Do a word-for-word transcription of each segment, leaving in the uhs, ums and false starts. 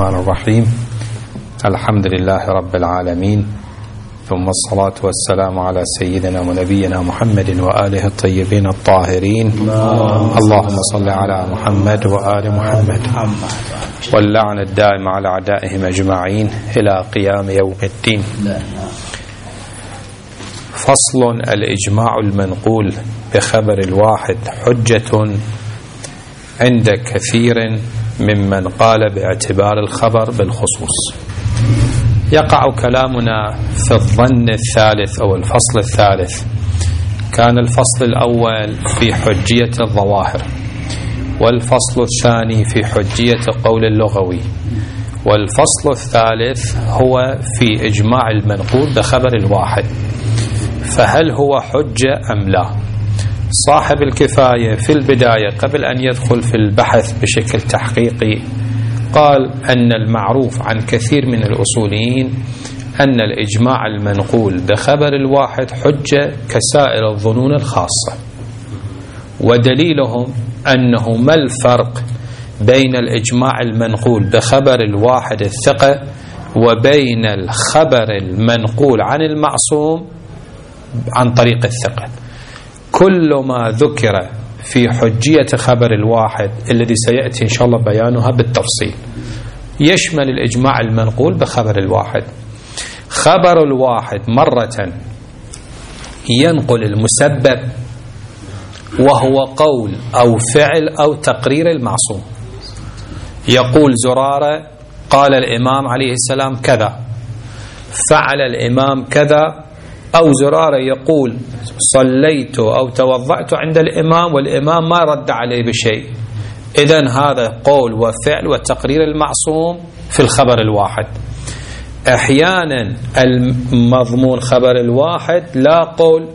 الرحمن الرحيم. الحمد لله رب العالمين، ثم الصلاة والسلام على سيدنا ونبينا محمد وآله الطيبين الطاهرين. اللهم صل على محمد وآل محمد، واللعن الدائم على أعدائهم أجمعين إلى قيام يوم الدين. فصل: الإجماع المنقول بخبر الواحد حجة عند كثير ممن قال باعتبار الخبر بالخصوص. يقع كلامنا في الظن الثالث أو الفصل الثالث. كان الفصل الأول في حجية الظواهر، والفصل الثاني في حجية قول اللغوي، والفصل الثالث هو في إجماع المنقول بخبر الواحد، فهل هو حجة أم لا؟ صاحب الكفاية في البداية قبل أن يدخل في البحث بشكل تحقيقي قال أن المعروف عن كثير من الأصوليين أن الإجماع المنقول بخبر الواحد حجة كسائر الظنون الخاصة، ودليلهم أنه ما الفرق بين الإجماع المنقول بخبر الواحد الثقة وبين الخبر المنقول عن المعصوم عن طريق الثقة. كل ما ذكر في حجية خبر الواحد الذي سيأتي إن شاء الله بيانها بالتفصيل يشمل الإجماع المنقول بخبر الواحد. خبر الواحد مرة ينقل المسبب، وهو قول أو فعل أو تقرير المعصوم. يقول زرارة قال الإمام عليه السلام كذا، فعل الإمام كذا، أو زرارة يقول صليت أو توضأت عند الإمام والإمام ما رد عليه بشيء. إذن هذا قول وفعل وتقرير المعصوم في الخبر الواحد. أحيانا المضمون خبر الواحد لا قول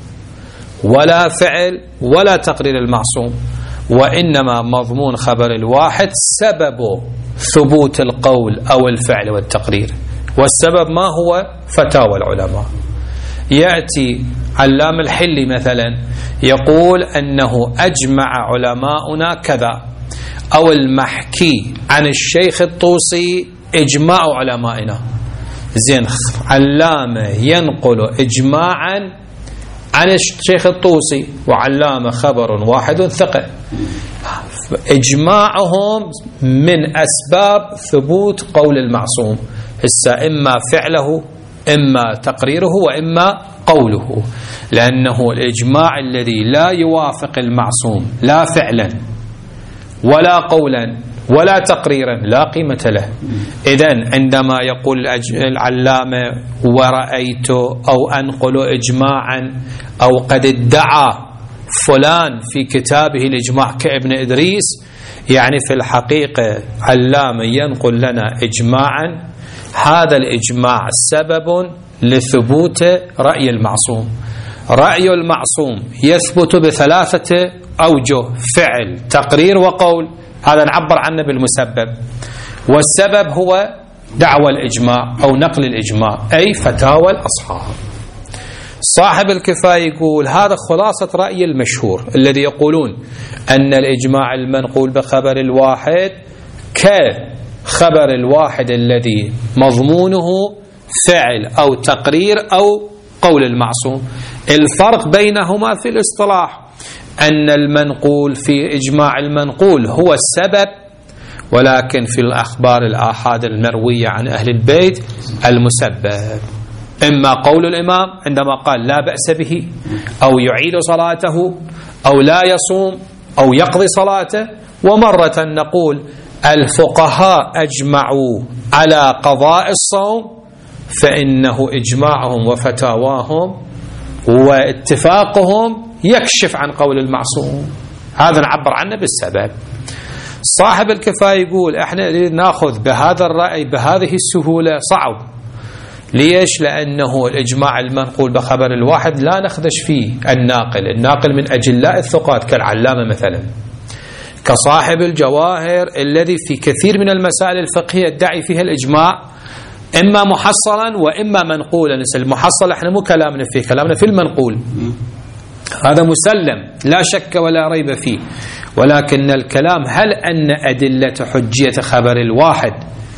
ولا فعل ولا تقرير المعصوم، وإنما مضمون خبر الواحد سبب ثبوت القول أو الفعل والتقرير، والسبب ما هو؟ فتاوى العلماء. يأتي علام الحلي مثلا يقول أنه أجمع علماؤنا كذا، أو المحكي عن الشيخ الطوسي إجماع علمائنا. زين، علامة ينقل إجماعا عن الشيخ الطوسي، وعلامة خبر واحد ثقة. إجماعهم من أسباب ثبوت قول المعصوم، هسه إما فعله إما تقريره وإما قوله، لأنه الإجماع الذي لا يوافق المعصوم لا فعلا ولا قولا ولا تقريرا لا قيمة له. إذن عندما يقول العلامة ورأيت أو أنقل إجماعا أو قد ادعى فلان في كتابه الإجماع كابن إدريس، يعني في الحقيقة علامة ينقل لنا إجماعا، هذا الإجماع سبب لثبوت رأي المعصوم. رأي المعصوم يثبت بثلاثة أوجه: فعل، تقرير، وقول. هذا نعبر عنه بالمسبب، والسبب هو دعوى الإجماع أو نقل الإجماع، أي فتاوى الأصحاب. صاحب الكفاية يقول هذا خلاصة رأي المشهور الذي يقولون أن الإجماع المنقول بخبر الواحد كخبر الواحد الذي مضمونه فعل أو تقرير أو قول المعصوم. الفرق بينهما في الاصطلاح أن المنقول في إجماع المنقول هو السبب، ولكن في الأخبار الآحاد المروية عن أهل البيت المسبب. إما قول الإمام عندما قال لا بأس به، أو يعيد صلاته، أو لا يصوم، أو يقضي صلاته. ومرة نقول الفقهاء أجمعوا على قضاء الصوم، فإنه إجماعهم وفتاواهم واتفاقهم يكشف عن قول المعصوم. هذا نعبر عنه بالسبب. صاحب الكفاية يقول احنا ناخذ بهذا الرأي بهذه السهولة صعب. ليش؟ لأنه الإجماع المنقول بخبر الواحد لا نخدش فيه الناقل الناقل من أجلاء الثقات كالعلامة مثلا، كصاحب الجواهر الذي في كثير من المسائل الفقهية يدعي فيها الإجماع إما محصلا وإما منقولا. المحصل احنا مو كلامنا فيه، كلامنا في المنقول، هذا مسلم لا شك ولا ريب فيه. ولكن الكلام هل أن أدلة حجية خبر الواحد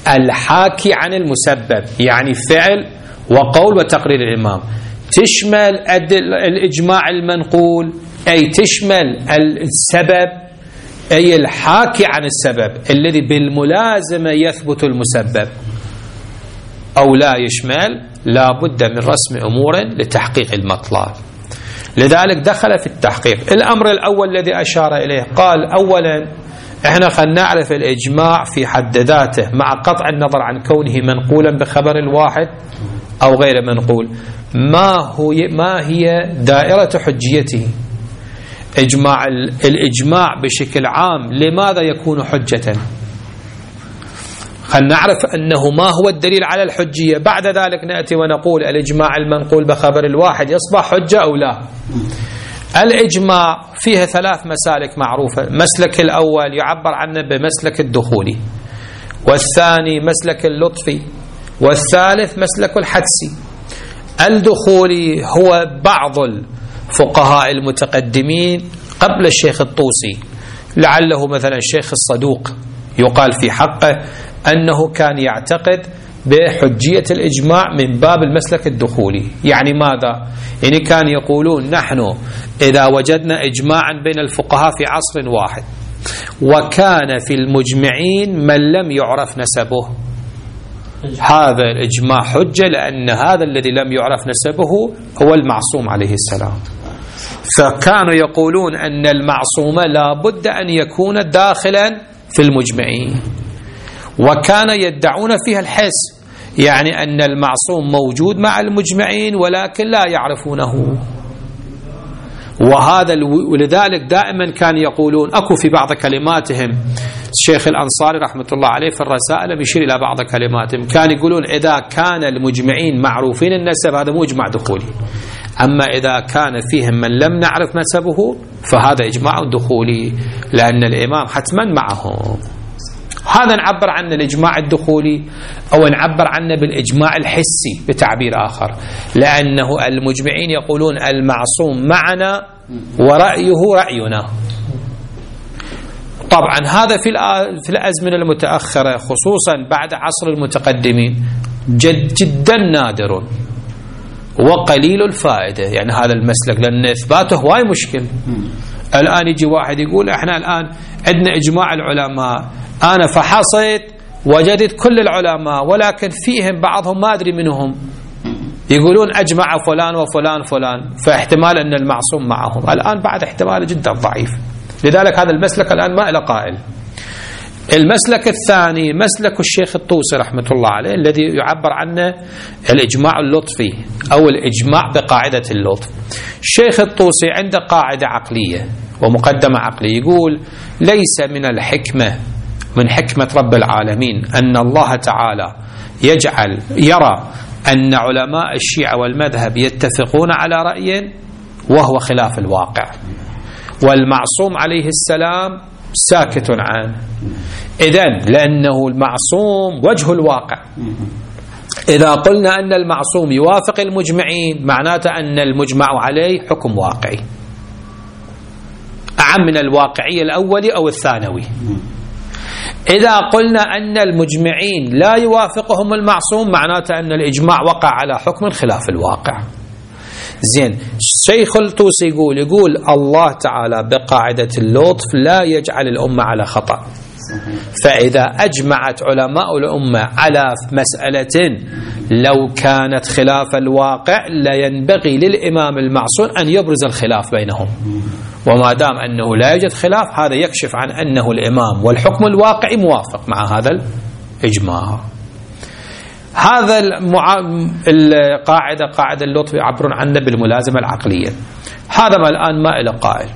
الحاكي عن المسبب، يعني فعل وقول وتقرير الإمام، تشمل الإجماع المنقول أي تشمل السبب أي الحاكي عن السبب الذي بالملازمة يثبت المسبب، أو لا يشمل، لا بد من رسم أمور لتحقيق المطلب. لذلك دخل في التحقيق. الأمر الأول الذي أشار إليه قال أولا احنا خلينا نعرف الإجماع في حد ذاته مع قطع النظر عن كونه منقولا بخبر الواحد أو غير منقول، ما هو ما هي دائرة حجيته؟ إجماع الإجماع بشكل عام لماذا يكون حجة؟ خلينا نعرف أنه ما هو الدليل على الحجية، بعد ذلك نأتي ونقول الإجماع المنقول بخبر الواحد يصبح حجة أو لا. الإجماع فيها ثلاث مسالك معروفة، مسلك الأول يعبر عنه بمسلك الدخولي، والثاني مسلك اللطفي، والثالث مسلك الحدسي. الدخولي هو بعض الفقهاء المتقدمين قبل الشيخ الطوسي، لعله مثلا الشيخ الصدوق يقال في حقه أنه كان يعتقد بحجية الإجماع من باب المسلك الدخولي. يعني ماذا؟ يعني كان يقولون نحن إذا وجدنا إجماعا بين الفقهاء في عصر واحد وكان في المجمعين من لم يعرف نسبه، هذا الإجماع حجة، لأن هذا الذي لم يعرف نسبه هو المعصوم عليه السلام. فكانوا يقولون أن المعصوم لا بد أن يكون داخلا في المجمعين، وكان يدعون فيها الحس، يعني أن المعصوم موجود مع المجمعين ولكن لا يعرفونه. وهذا ولذلك دائما كان يقولون، أكو في بعض كلماتهم الشيخ الأنصاري رحمة الله عليه في الرسائل يشير إلى بعض كلماتهم، كان يقولون إذا كان المجمعين معروفين النسب هذا مو إجماع دخولي، أما إذا كان فيهم من لم نعرف نسبه فهذا إجماع دخولي، لأن الإمام حتما معهم. هذا نعبر عنه الإجماع الدخولي، أو نعبر عنه بالإجماع الحسي بتعبير آخر، لأنه المجمعين يقولون المعصوم معنا ورأيه رأينا. طبعا هذا في في الأزمنة المتأخرة خصوصا بعد عصر المتقدمين جد جدا نادر وقليل الفائدة، يعني هذا المسلك لأن إثباته واي مشكل. الآن يجي واحد يقول احنا الآن عندنا إجماع العلماء، أنا فحصت وجدت كل العلماء ولكن فيهم بعضهم ما أدري منهم يقولون أجمع فلان وفلان فلان، فاحتمال أن المعصوم معهم الآن بعد احتمال جدا ضعيف. لذلك هذا المسلك الآن ما إلى قائل. المسلك الثاني مسلك الشيخ الطوسي رحمة الله عليه الذي يعبر عنه الإجماع اللطفي أو الإجماع بقاعدة اللطف. الشيخ الطوسي عنده قاعدة عقلية ومقدمة عقلية، يقول ليس من الحكمة من حكمة رب العالمين أن الله تعالى يجعل يرى أن علماء الشيعة والمذهب يتفقون على رأي وهو خلاف الواقع، والمعصوم عليه السلام ساكت عنه. إذن لأنه المعصوم وجه الواقع، إذا قلنا أن المعصوم يوافق المجمعين معناته أن المجمع عليه حكم واقعي أعم من الواقعية الأولي أو الثانوي. إذا قلنا أن المجمعين لا يوافقهم المعصوم معناته أن الإجماع وقع على حكم خلاف الواقع. زين، الشيخ الطوسي يقول يقول الله تعالى بقاعدة اللطف لا يجعل الأمة على خطأ، فإذا أجمعت علماء الأمة على مسألة لو كانت خلاف الواقع لا ينبغي للإمام المعصوم أن يبرز الخلاف بينهم، وما دام أنه لا يوجد خلاف هذا يكشف عن أنه الإمام والحكم الواقعي موافق مع هذا الإجماع. هذا المع... القاعدة قاعدة اللطف يعبرون عنه بالملازمة العقلية. هذا ما الآن ما إلى قائل.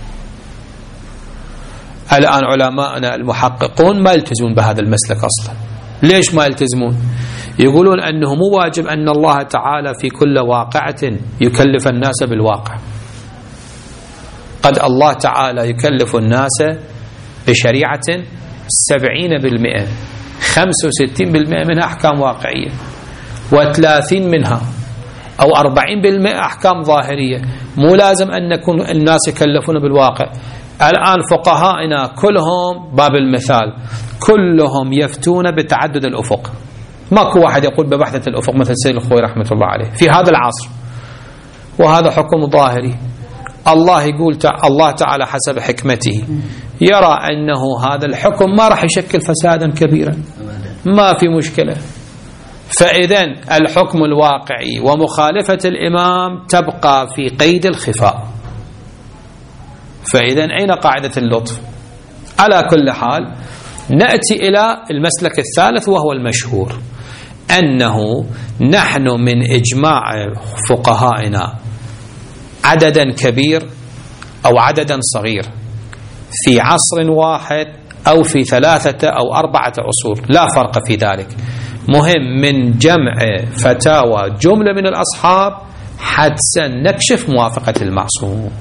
الآن علماءنا المحققون ما يلتزمون بهذا المسلك أصلا. ليش ما يلتزمون؟ يقولون أنه مو واجب أن الله تعالى في كل واقعة يكلف الناس بالواقع. قد الله تعالى يكلف الناس بشريعة سبعين بالمئة خمسة وستين بالمئة منها أحكام واقعية، وثلاثين منها أو أربعين بالمئة أحكام ظاهرية. مو لازم أن نكون الناس يكلفون بالواقع. الآن فقهائنا كلهم باب المثال كلهم يفتون بتعدد الأفق، ماكو واحد يقول بوحدة الأفق مثل سيد الخوي رحمة الله عليه في هذا العصر، وهذا حكم ظاهري. الله يقول تع... الله تعالى حسب حكمته يرى أنه هذا الحكم ما راح يشكل فسادا كبيرا، ما في مشكلة، فإذن الحكم الواقعي ومخالفة الإمام تبقى في قيد الخفاء. فإذن أين قاعدة اللطف؟ على كل حال نأتي إلى المسلك الثالث وهو المشهور، أنه نحن من إجماع فقهائنا عددا كبير أو عددا صغير في عصر واحد أو في ثلاثة أو أربعة عصور لا فرق في ذلك، مهم من جمع فتاوى جملة من الأصحاب حتى نكشف موافقة المعصوم.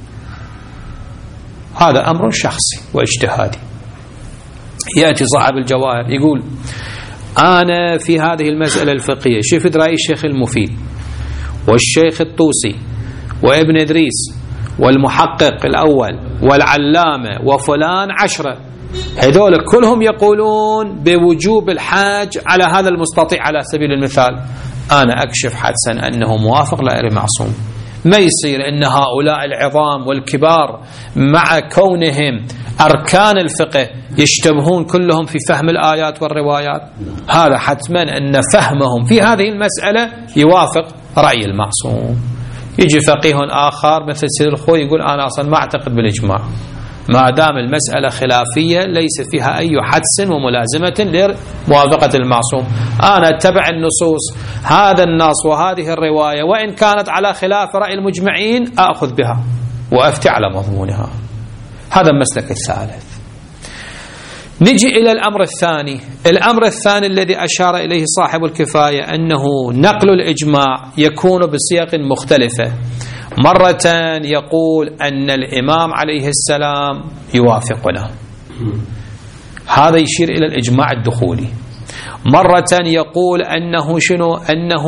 هذا أمر شخصي واجتهادي. يأتي صاحب الجواهر يقول أنا في هذه المسألة الفقهية شفت رأي الشيخ المفيد والشيخ الطوسي وابن إدريس والمحقق الأول والعلامة وفلان عشرة، هذول كلهم يقولون بوجوب الحاج على هذا المستطيع على سبيل المثال، أنا أكشف حدسا أنه موافق غير معصوم. ما يصير أن هؤلاء العظام والكبار مع كونهم أركان الفقه يشتبهون كلهم في فهم الآيات والروايات، هذا حتما أن فهمهم في هذه المسألة يوافق رأي المعصوم. يجي فقيه آخر مثل سيد الخوي يقول أنا أصلا ما أعتقد بالإجماع، ما دام المسألة خلافية ليس فيها أي حدس وملازمة لموافقة المعصوم، أنا أتبع النصوص، هذا النص وهذه الرواية وإن كانت على خلاف رأي المجمعين أخذ بها وأفتي على مضمونها. هذا المسلك الثالث. نجي إلى الأمر الثاني. الأمر الثاني الذي أشار إليه صاحب الكفاية أنه نقل الإجماع يكون بصيغ مختلفة، مرة يقول أن الإمام عليه السلام يوافقنا، هذا يشير إلى الإجماع الدخولي. مرة يقول أنه شنو أنه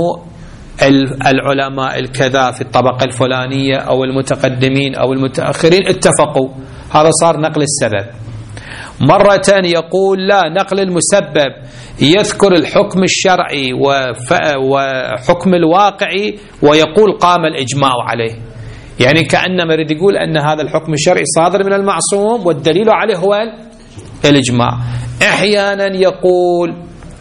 العلماء الكذا في الطبقة الفلانية أو المتقدمين أو المتأخرين اتفقوا، هذا صار نقل السبب. مرة يقول لا، نقل المسبب يذكر الحكم الشرعي وحكم الواقعي ويقول قام الإجماع عليه، يعني كأنما يريد يقول أن هذا الحكم الشرعي صادر من المعصوم والدليل عليه هو الإجماع. أحيانا يقول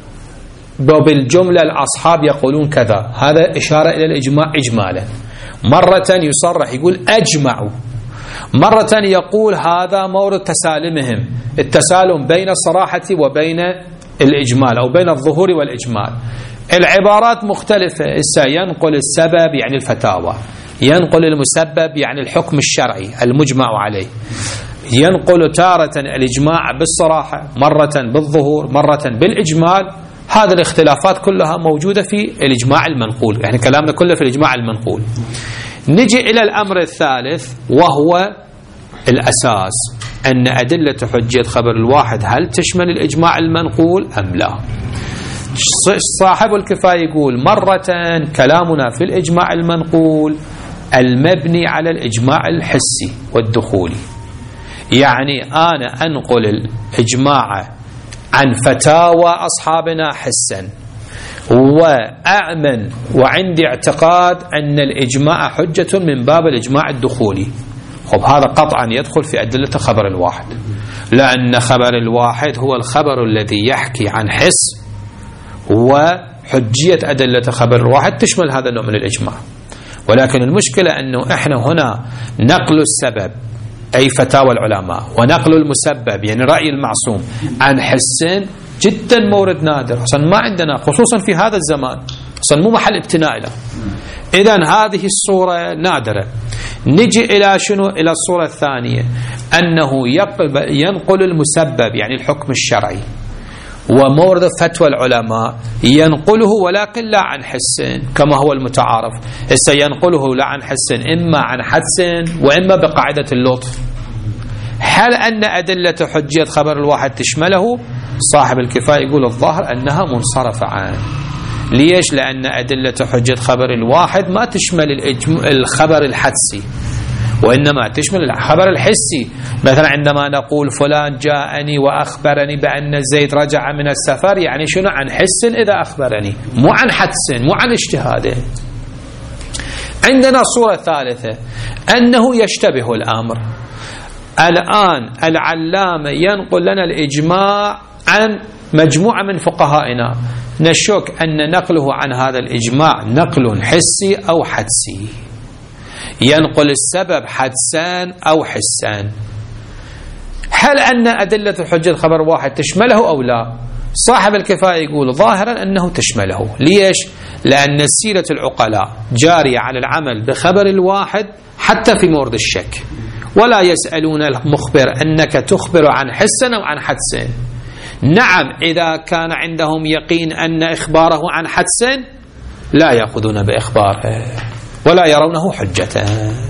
بالجملة الأصحاب يقولون كذا، هذا إشارة إلى الإجماع إجمالا. مرة يصرح يقول أجمعوا، مرة يقول هذا مورد تسالمهم، التسالم بين الصراحة وبين الإجمال أو بين الظهور والإجمال. العبارات مختلفة، إسا ينقل السبب يعني الفتاوى، ينقل المسبب يعني الحكم الشرعي المجمع عليه، ينقل تارة الإجماع بالصراحة، مرة بالظهور، مرة بالإجمال. هذه الاختلافات كلها موجودة في الإجماع المنقول، يعني كلامنا كله في الإجماع المنقول. نجي إلى الأمر الثالث وهو الأساس، أن أدلة حجية خبر الواحد هل تشمل الإجماع المنقول أم لا؟ صاحب الكفاية يقول مرة كلامنا في الإجماع المنقول المبني على الإجماع الحسي والدخولي، يعني أنا أنقل الإجماع عن فتاوى أصحابنا حسا، وأأمن وعندي اعتقاد أن الإجماع حجة من باب الإجماع الدخولي. خب هذا قطعا يدخل في أدلة خبر الواحد، لأن خبر الواحد هو الخبر الذي يحكي عن حس، وحجية أدلة خبر الواحد تشمل هذا النوع من الإجماع. ولكن المشكلة أنه إحنا هنا نقل السبب أي فتاوى العلماء ونقل المسبب يعني رأي المعصوم عن حس جدا مورد نادر، أصلا ما عندنا خصوصا في هذا الزمان، أصلا مو محل ابتناء له. إذن هذه الصورة نادرة. نجي إلى شنو؟ إلى الصورة الثانية، أنه ينقل المسبب يعني الحكم الشرعي ومورد فتوى العلماء ينقله ولكن لا عن حس كما هو المتعارف. هسه ينقله لا عن حس إما عن حدس وإما بقاعدة اللطف. هل أن أدلة حجية خبر الواحد تشمله؟ صاحب الكفاية يقول الظاهر أنها منصرفة عنه. ليش؟ لأن أدلة حجية خبر الواحد ما تشمل الخبر الحدسي، وإنما تشمل الخبر الحسي. مثلا عندما نقول فلان جاءني وأخبرني بأن زيد رجع من السفر، يعني شنو؟ عن حس إذا أخبرني، مو عن حدس، مو عن اجتهاد. عندنا صورة ثالثة أنه يشتبه الأمر. الآن العلامة ينقل لنا الإجماع عن مجموعة من فقهائنا، نشك أن نقله عن هذا الإجماع نقل حسي أو حدسي، ينقل السبب حدسان أو حسان. هل أن أدلة حجة خبر واحد تشمله أو لا؟ صاحب الكفاية يقول ظاهرا أنه تشمله. ليش؟ لأن سيرة العقلاء جارية على العمل بخبر الواحد حتى في مورد الشك، ولا يسألون المخبر أنك تخبر عن حسن أو عن حدسين. نعم إذا كان عندهم يقين أن إخباره عن حدسين لا يأخذون بإخباره ولا يرونه حجة.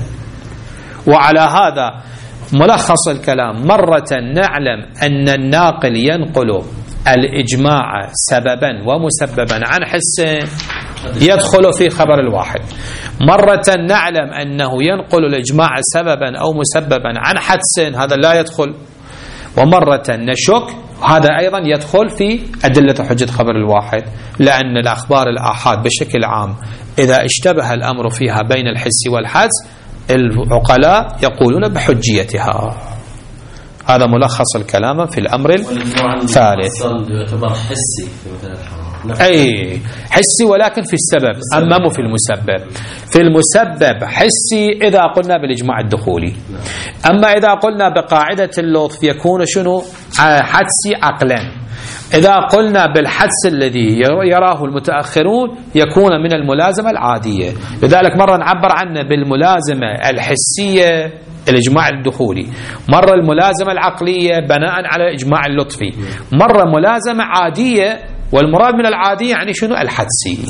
وعلى هذا ملخص الكلام، مرة نعلم أن الناقل ينقل الإجماع سببا ومسببا عن حسين يدخل في خبر الواحد، مرة نعلم أنه ينقل الإجماع سببا أو مسببا عن حدس، هذا لا يدخل، ومرة نشك هذا أيضا يدخل في أدلة حجة خبر الواحد، لأن الأخبار الآحاد بشكل عام إذا اشتبه الأمر فيها بين الحس والحدس العقلاء يقولون بحجيتها. هذا ملخص الكلام في الأمر الثالث. يعتبر حسي في مثل الحرام، أي حسي ولكن في السبب، أما مو في المسبب. في المسبب حسي إذا قلنا بالإجماع الدخولي، أما إذا قلنا بقاعدة اللطف يكون شنو؟ حدسي عقلا. إذا قلنا بالحدس الذي يراه المتأخرون يكون من الملازمة العادية، لذلك مرة نعبر عنه بالملازمة الحسية الإجماع الدخولي، مرة الملازمة العقلية بناء على الإجماع اللطفي، مرة ملازمة عادية، والمراد من العادية يعني شنو؟ الحدسي.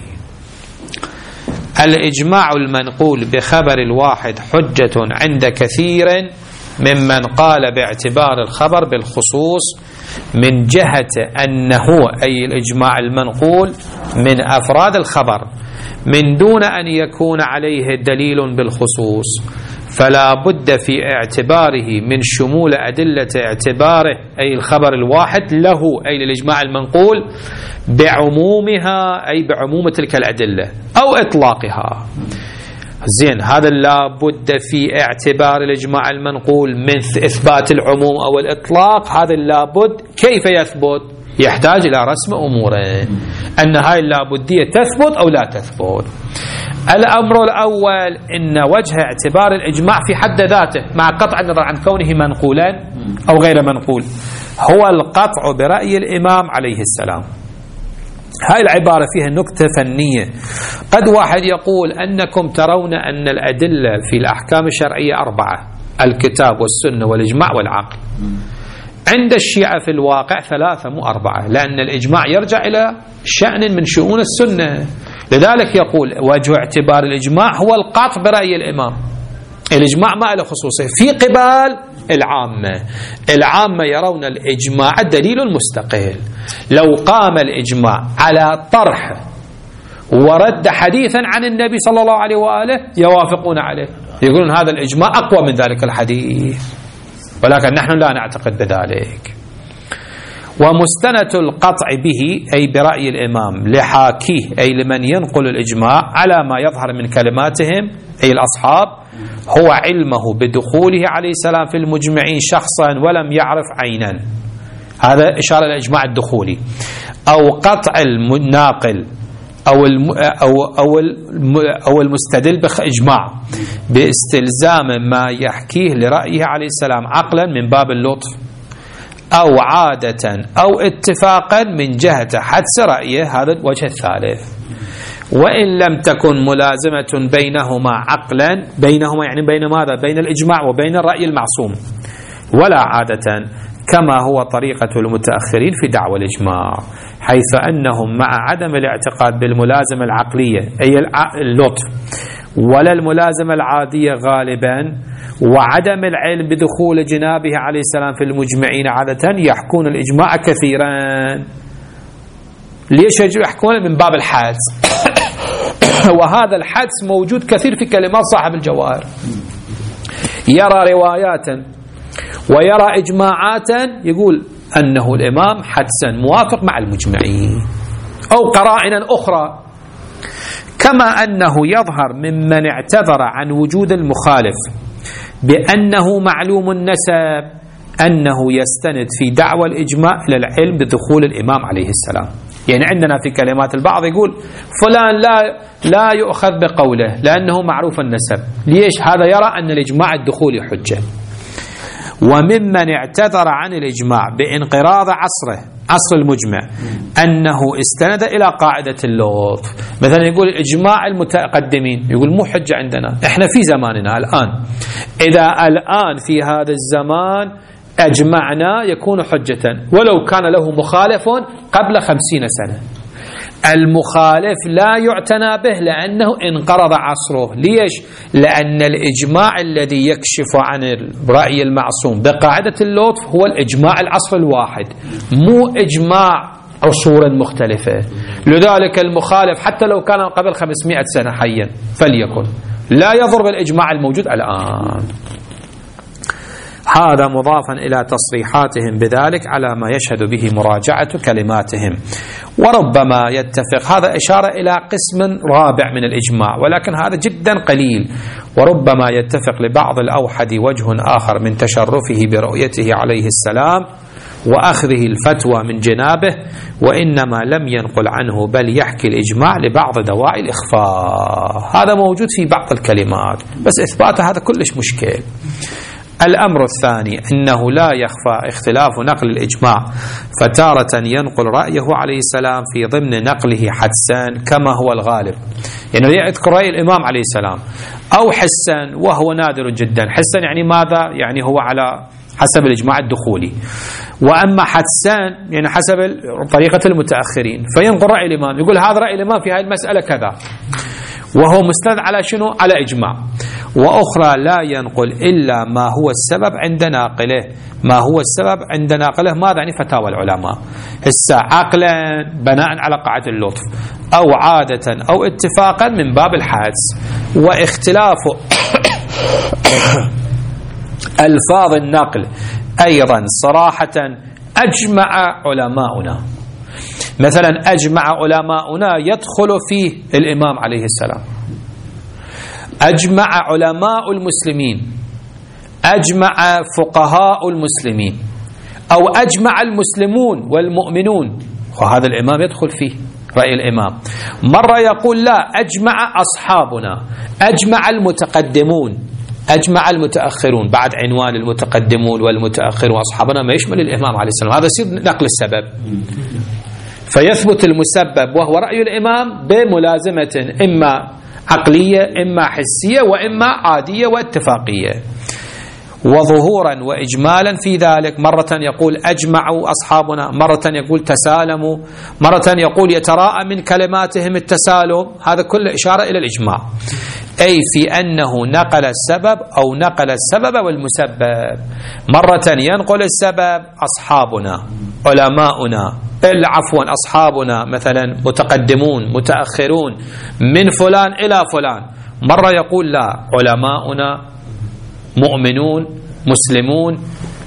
الإجماع المنقول بخبر الواحد حجة عند كثير ممن قال باعتبار الخبر بالخصوص من جهة أنه أي الإجماع المنقول من أفراد الخبر من دون أن يكون عليه دليل بالخصوص، فلا بد في اعتباره من شمول أدلة اعتباره أي الخبر الواحد له أي للإجماع المنقول بعمومها أي بعموم تلك الأدلة أو إطلاقها. زين، هذا لا بد في اعتبار الإجماع المنقول من إثبات العموم أو الإطلاق. هذا لا بد كيف يثبت؟ يحتاج إلى رسم أموره، أن هاي اللابدية تثبت أو لا تثبت. الأمر الأول إن وجه اعتبار الإجماع في حد ذاته مع قطع النظر عن كونه منقولا أو غير منقول هو القطع برأي الإمام عليه السلام. هاي العبارة فيها نكتة فنية. قد واحد يقول أنكم ترون أن الأدلة في الأحكام الشرعية أربعة: الكتاب والسنة والإجماع والعقل. عند الشيعة في الواقع ثلاثة مو أربعة، لأن الإجماع يرجع إلى شأن من شؤون السنة. لذلك يقول وجه اعتبار الإجماع هو القطع برأي الإمام. الإجماع ما له خصوصية في قبال العامة. العامة يرون الإجماع دليل مستقل. لو قام الإجماع على طرح ورد حديثا عن النبي صلى الله عليه وآله يوافقون عليه، يقولون هذا الإجماع أقوى من ذلك الحديث، ولكن نحن لا نعتقد بذلك. ومستند القطع به أي برأي الإمام لحاكيه أي لمن ينقل الإجماع على ما يظهر من كلماتهم أي الأصحاب هو علمه بدخوله عليه السلام في المجمعين شخصا ولم يعرف عينا. هذا إشارة الإجماع الدخولي. أو قطع الناقل أو الم أو أو أو المستدل بإجماع باستلزام ما يحكيه لرأيه عليه السلام عقلا من باب اللطف، أو عادة أو اتفاقا من جهة حدس رأيه، هذا الوجه الثالث. وإن لم تكن ملازمة بينهما عقلا، بينهما يعني بين ماذا؟ بين الإجماع وبين الرأي المعصوم، ولا عادة كما هو طريقة المتأخرين في دعوى الإجماع، حيث أنهم مع عدم الاعتقاد بالملازمة العقلية أي اللطف ولا الملازمة العادية غالبا وعدم العلم بدخول جنابه عليه السلام في المجمعين عادة يحكون الإجماع كثيرا. ليش يحكون؟ من باب الحدس وهذا الحدس موجود كثير في كلمات صاحب الجواهر. يرى روايات ويرى إجماعات يقول أنه الإمام حدسا موافق مع المجمعين، أو قرائن أخرى. كما أنه يظهر ممن اعتذر عن وجود المخالف بأنه معلوم النسب أنه يستند في دعوى الإجماع إلى العلم بدخول الإمام عليه السلام. يعني عندنا في كلمات البعض يقول فلان لا لا يؤخذ بقوله لأنه معروف النسب. ليش؟ هذا يرى أن الإجماع الدخولي حجة. وممن اعتذر عن الإجماع بانقراض عصره عصر المجمع أنه استند إلى قاعدة اللطف. مثلا يقول إجماع المتقدمين، يقول مو حجة عندنا، إحنا في زماننا الآن، إذا الآن في هذا الزمان أجمعنا يكون حجة ولو كان له مخالف قبل خمسين سنة. المخالف لا يعتنى به لأنه انقرض عصره. ليش؟ لأن الإجماع الذي يكشف عن الرأي المعصوم بقاعدة اللطف هو الإجماع العصر الواحد، مو إجماع عصور مختلفة. لذلك المخالف حتى لو كان قبل خمسمائة سنة حيا فليكن لا يضرب الإجماع الموجود الآن. هذا مضافا إلى تصريحاتهم بذلك على ما يشهد به مراجعة كلماتهم. وربما يتفق، هذا إشارة إلى قسم رابع من الإجماع ولكن هذا جدا قليل، وربما يتفق لبعض الأوحد وجه آخر من تشرفه برؤيته عليه السلام وأخذه الفتوى من جنابه، وإنما لم ينقل عنه بل يحكي الإجماع لبعض دواعي الإخفاء. هذا موجود في بعض الكلمات بس إثباته هذا كلش مشكل. الأمر الثاني أنه لا يخفى اختلاف نقل الإجماع، فتارة ينقل رأيه عليه السلام في ضمن نقله حدسا كما هو الغالب، يعني يذكر رأي الإمام عليه السلام، أو حسا وهو نادر جدا. حسا يعني ماذا؟ يعني هو على حسب الإجماع الدخولي. وأما حدسان يعني حسب طريقة المتأخرين، فينقل رأي الإمام يقول هذا رأي الإمام في هذه المسألة كذا، وهو مستند على شنو؟ على إجماع. وأخرى لا ينقل إلا ما هو السبب عند ناقله. ما هو السبب عند ناقله ماذا؟ يعني فتاوى العلماء. هسه عقلا بناء على قاعدة اللطف، أو عادة أو اتفاقا من باب الحدس. واختلاف ألفاظ النقل أيضا صراحة أجمع علماؤنا. مثلا أجمع علماؤنا يدخل فيه الإمام عليه السلام، أجمع علماء المسلمين، أجمع فقهاء المسلمين، أو أجمع المسلمون والمؤمنون، وهذا الإمام يدخل فيه رأي الإمام. مرة يقول لا، أجمع أصحابنا، أجمع المتقدمون، أجمع المتأخرون، بعد عنوان المتقدمون والمتأخرون وأصحابنا ما يشمل الإمام عليه السلام. هذا يصير نقل السبب، فيثبت المسبب وهو رأي الإمام بملازمة إما عقلية إما حسية وإما عادية واتفاقية. وظهورا وإجمالا في ذلك، مرة يقول أجمعوا أصحابنا، مرة يقول تسالموا، مرة يقول يتراءى من كلماتهم التسالم. هذا كله إشارة إلى الإجماع، أي في أنه نقل السبب أو نقل السبب والمسبب. مرة ينقل السبب أصحابنا علماؤنا، عفوا أصحابنا مثلا متقدمون متأخرون من فلان إلى فلان. مرة يقول لا، علماؤنا مؤمنون مسلمون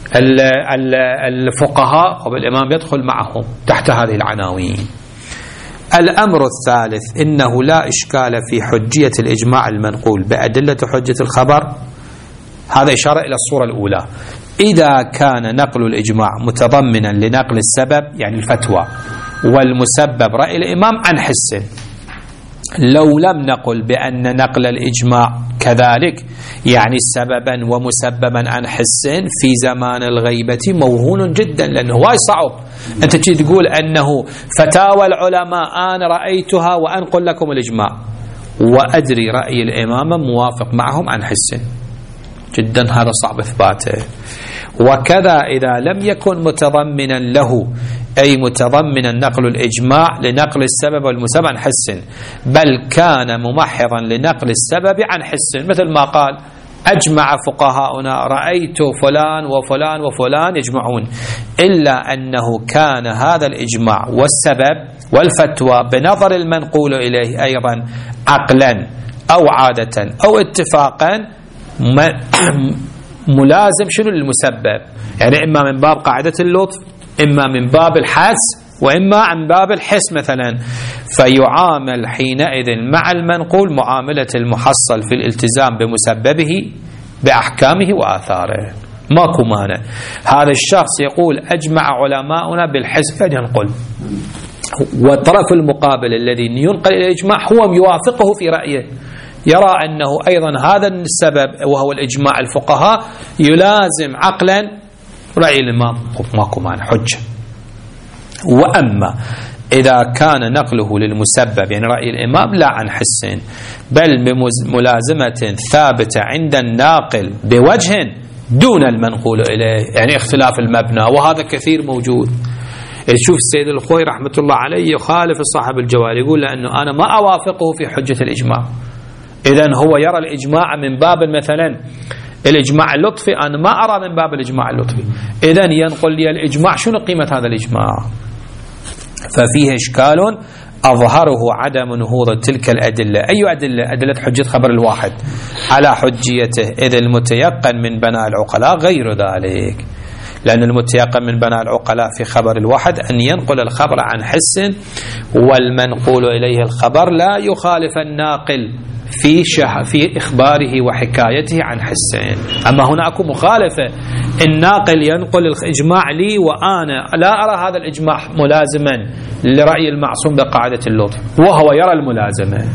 الفقهاء، والإمام يدخل معهم تحت هذه العناوين. الأمر الثالث إنه لا إشكال في حجية الإجماع المنقول بأدلة حجة الخبر. هذا إشارة إلى الصورة الأولى، إذا كان نقل الإجماع متضمنا لنقل السبب يعني الفتوى والمسبب رأي الإمام عن حس. لو لم نقل بأن نقل الإجماع كذلك يعني سببا ومسببا عن حس في زمان الغيبة موهون جدا، لأنه واي صعب أنت تقول أنه فتاوى العلماء أنا رأيتها وأنقل لكم الإجماع وأدري رأي الإمام موافق معهم عن حس، جدا هذا صعب إثباته. وكذا إذا لم يكن متضمنا له، أي متضمنا نقل الإجماع لنقل السبب والمسبب عن حس، بل كان ممحضا لنقل السبب عن حس، مثل ما قال أجمع فقهاؤنا رأيت فلان وفلان وفلان يجمعون، إلا أنه كان هذا الإجماع والسبب والفتوى بنظر المنقول إليه أيضا عقلا أو عادة أو اتفاقا ملازم شنو للمسبب، يعني إما من باب قاعدة اللطف، إما من باب الحدس، وإما عن باب الحس مثلا. فيعامل حينئذ مع المنقول معاملة المحصل في الالتزام بمسببه بأحكامه وآثاره، ماكو مانع. هذا الشخص يقول أجمع علماؤنا بالحس فينقل، والطرف المقابل الذي ينقل إلى الإجماع هو يوافقه في رأيه، يرى أنه أيضا هذا السبب وهو الإجماع الفقهاء يلازم عقلا رأي الإمام، ماكو مانع حجة. وأما إذا كان نقله للمسبب يعني رأي الإمام لا عن حس، بل بملازمة ثابتة عند الناقل بوجه دون المنقول إليه، يعني اختلاف المبنى، وهذا كثير موجود. تشوف السيد الخوي رحمة الله عليه يخالف صاحب الجوال، يقول لأنه أنا ما أوافقه في حجة الإجماع، إذن هو يرى الإجماع من باب مثلا الإجماع اللطفي، أنا ما أرى من باب الإجماع اللطفي، إذن ينقل لي الإجماع شنو قيمة هذا الإجماع؟ ففيه إشكال أظهره عدم نهوض تلك الأدلة. أي أدلة؟ أدلة حجة خبر الواحد على حجيته، إذ المتيقن من بناء العقلاء غير ذلك، لأن المتيقن من بناء العقلاء في خبر الواحد أن ينقل الخبر عن حس، والمنقول إليه الخبر لا يخالف الناقل في شح في إخباره وحكايته عن حسين. أما هناك مخالفة، الناقل ينقل الإجماع لي وأنا لا أرى هذا الإجماع ملازما لرأي المعصوم بقاعدة اللطف، وهو يرى الملازمة.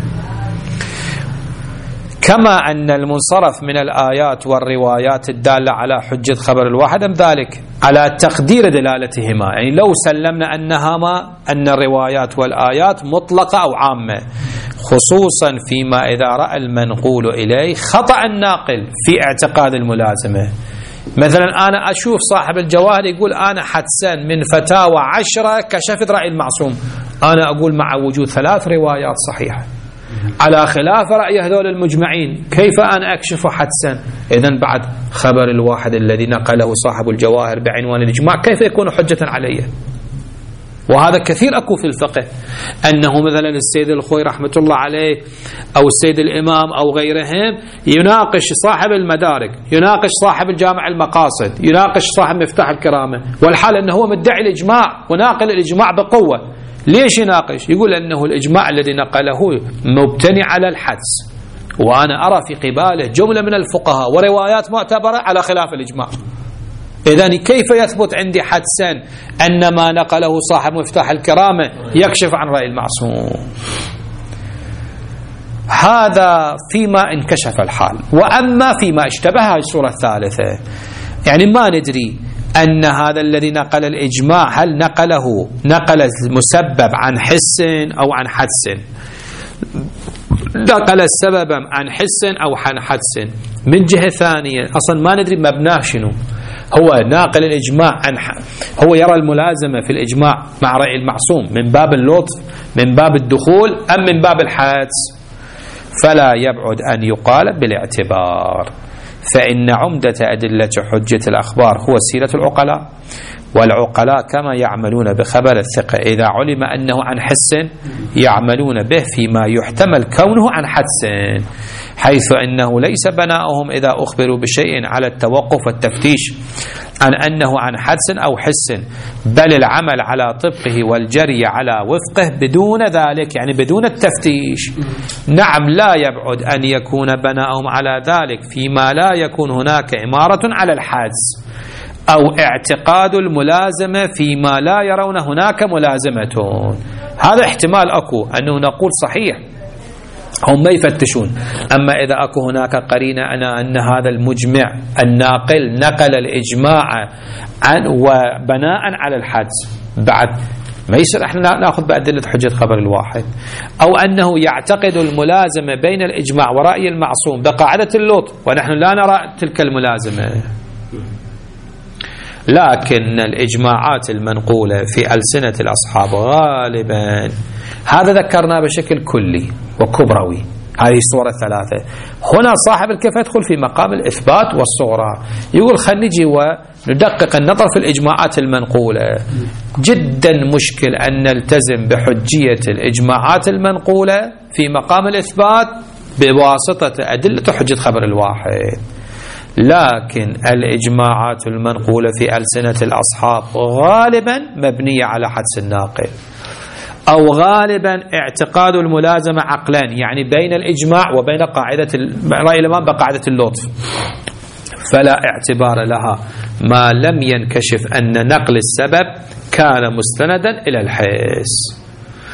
كما أن المنصرف من الآيات والروايات الدالة على حجة خبر الواحد أم ذلك على تقدير دلالتهما، يعني لو سلمنا أنهما أن الروايات والآيات مطلقة أو عامة، خصوصا فيما إذا رأى المنقول إليه خطأ الناقل في اعتقاد الملازمة. مثلا أنا أشوف صاحب الجواهر يقول أنا حدسا من فتاوى عشرة كشفت رأي المعصوم، أنا أقول مع وجود ثلاث روايات صحيحة على خلاف رأي هذول المجمعين، كيف أنا أكشف حدسا؟ إذن بعد خبر الواحد الذي نقله صاحب الجواهر بعنوان الإجماع كيف يكون حجة عليه؟ وهذا كثير أكو في الفقه، أنه مثلا السيد الخوي رحمة الله عليه أو السيد الإمام أو غيرهم يناقش صاحب المدارك، يناقش صاحب الجامع المقاصد، يناقش صاحب مفتاح الكرامة، والحال أنه هو مدعي الإجماع وناقل الإجماع بقوة. ليش يناقش؟ يقول أنه الإجماع الذي نقله مبتني على الحدس، وأنا أرى في قباله جملة من الفقهاء وروايات معتبرة على خلاف الإجماع. إذن كيف يثبت عندي حدسا أن ما نقله صاحب مفتاح الكرامة يكشف عن رأي المعصوم؟ هذا فيما انكشف الحال. وأما فيما اشتبه الصورة الثالثة، يعني ما ندري أن هذا الذي نقل الإجماع هل نقله نقل المسبب عن حس أو عن حدس، نقل السبب عن حس أو عن حدس. من جهة ثانية أصلا ما ندري مبناه شنو، هو ناقل الإجماع عن ح... هو يرى الملازمة في الإجماع مع رأي المعصوم من باب اللطف، من باب الدخول، أم من باب الحدس؟ فلا يبعد أن يقال بالاعتبار، فإن عمدة أدلة حجة الأخبار هو سيرة العقلاء، والعقلاء كما يعملون بخبر الثقة إذا علم أنه عن حس يعملون به فيما يحتمل كونه عن حدس، حيث أنه ليس بناؤهم إذا أخبروا بشيء على التوقف والتفتيش عن أنه عن حدس أو حس، بل العمل على طبقه والجري على وفقه بدون ذلك، يعني بدون التفتيش. نعم لا يبعد أن يكون بناؤهم على ذلك فيما لا يكون هناك إمارة على الحدس أو اعتقاد الملازمة فيما لا يرون هناك ملازمة. هذا احتمال أكو أنه نقول صحيح هم ما يفتشون، أما إذا أكو هناك قرينة أنا أن هذا المجمع الناقل نقل الإجماع عن وبناء على الحدس، بعد ما يصير احنا ناخذ بأدلة حجة خبر الواحد، أو أنه يعتقد الملازمة بين الإجماع ورأي المعصوم بقاعدة اللطف ونحن لا نرى تلك الملازمة. لكن الإجماعات المنقولة في ألسنة الأصحاب غالبا، هذا ذكرنا بشكل كلي وكبروي هذه الصورة الثلاثة. هنا صاحب الكيف يدخل في مقام الإثبات والصغرى، يقول خلينا نجي وندقق النظر في الإجماعات المنقولة. جدا مشكل أن نلتزم بحجية الإجماعات المنقولة في مقام الإثبات بواسطة أدلة حجة خبر الواحد. لكن الإجماعات المنقولة في ألسنة الأصحاب غالبا مبنية على حدس الناقل، أو غالبا اعتقاد الملازمة عقلان، يعني بين الإجماع وبين قاعدة رأي الإمام بقاعدة اللطف، فلا اعتبار لها ما لم ينكشف أن نقل السبب كان مستندا إلى الحس.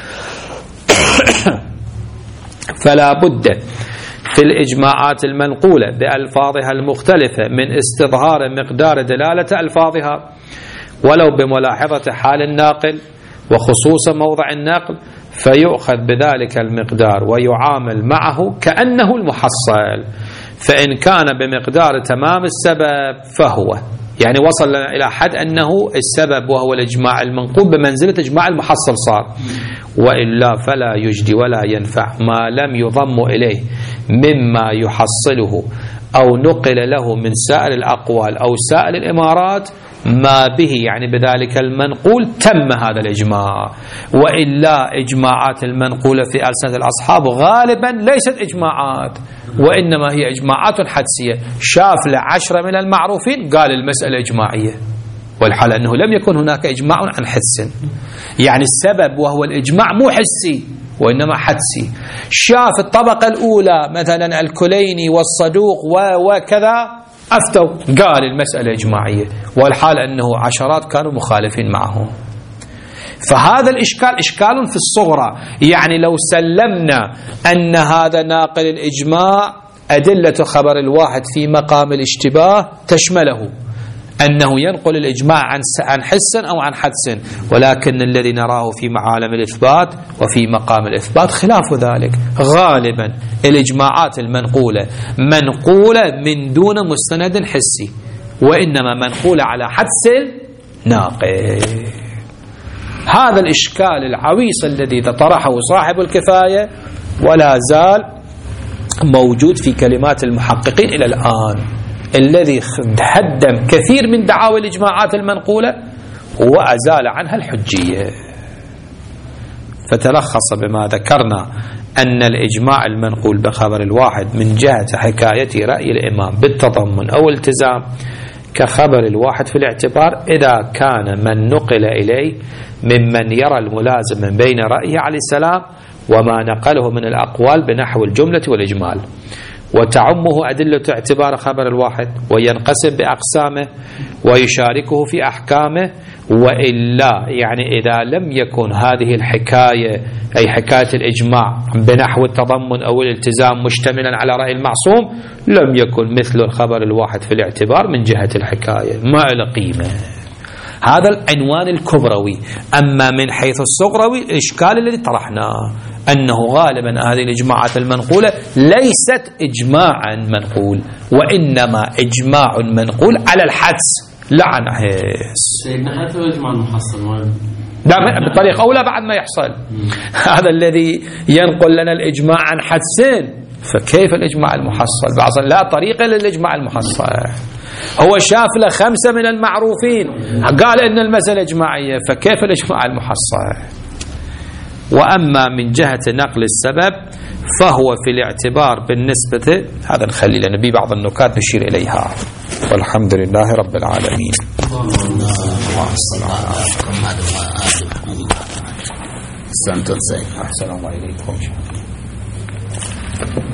فلا بد في الإجماعات المنقولة بألفاظها المختلفة من استظهار مقدار دلالة ألفاظها ولو بملاحظة حال الناقل وخصوص موضع النقل، فيؤخذ بذلك المقدار ويعامل معه كأنه المحصل، فإن كان بمقدار تمام السبب فهو، يعني وصل لنا إلى حد أنه السبب وهو الإجماع المنقول بمنزلة إجماع المحصل صار، وإلا فلا يجدي ولا ينفع ما لم يضم إليه مما يحصله أو نقل له من سائر الأقوال أو سائر الإمارات ما به، يعني بذلك المنقول تم هذا الإجماع. وإلا إجماعات المنقولة في ألسنة الأصحاب غالبا ليست إجماعات، وإنما هي إجماعات حدسية. شاف لعشرة من المعروفين قال المسألة إجماعية، والحال أنه لم يكن هناك إجماع عن حدس، يعني السبب وهو الإجماع مو حسي وإنما حدسي. شاف الطبقة الأولى مثلا الكليني والصدوق وكذا أفتوا قال المسألة إجماعية، والحال أنه عشرات كانوا مخالفين معهم. فهذا الإشكال إشكال في الصغرى، يعني لو سلمنا أن هذا ناقل الإجماع أدلة خبر الواحد في مقام الاشتباه تشمله، أنه ينقل الإجماع عن عن حس أو عن حدس، ولكن الذي نراه في معالم الإثبات وفي مقام الإثبات خلاف ذلك. غالبا الإجماعات المنقولة منقولة من دون مستند حسي، وإنما منقولة على حدس ناقل. هذا الإشكال العويص الذي طرحه صاحب الكفاية ولا زال موجود في كلمات المحققين إلى الآن، الذي هدم كثير من دعاوى الإجماعات المنقولة وأزال عنها الحجية. فتلخص بما ذكرنا أن الإجماع المنقول بخبر الواحد من جهة حكاية رأي الإمام بالتضمن أو التزام كخبر الواحد في الاعتبار إذا كان من نقل إليه ممن يرى الملازم بين رأيه عليه السلام وما نقله من الأقوال بنحو الجملة والإجمال، وتعمه أدلة اعتبار خبر الواحد وينقسم بأقسامه ويشاركه في أحكامه. وإلا يعني إذا لم يكن هذه الحكاية أي حكاية الإجماع بنحو التضمن أو الالتزام مشتملا على رأي المعصوم لم يكن مثل الخبر الواحد في الاعتبار من جهة الحكاية، ما له قيمة. هذا العنوان الكبروي. أما من حيث الصغروي الإشكال الذي طرحناه أنه غالبا هذه الإجماعات المنقولة ليست إجماعا منقول، وإنما إجماع منقول على الحدس لا عن حس. سيدنا حتى الإجماع المحصل لا بطريقة أولى بعد ما يحصل. هذا الذي ينقل لنا الإجماع عن حدسين، فكيف الإجماع المحصل؟ بعض لا طريقة للإجماع المحصل. هو شاف له خمسة من المعروفين قال إن المسألة إجماعية، فكيف الإجماع المحصل؟ وأما من جهة نقل السبب فهو في الاعتبار بالنسبة، هذا نخلي لنا به بعض النكات نشير إليها. والحمد لله رب العالمين. السلام عليكم.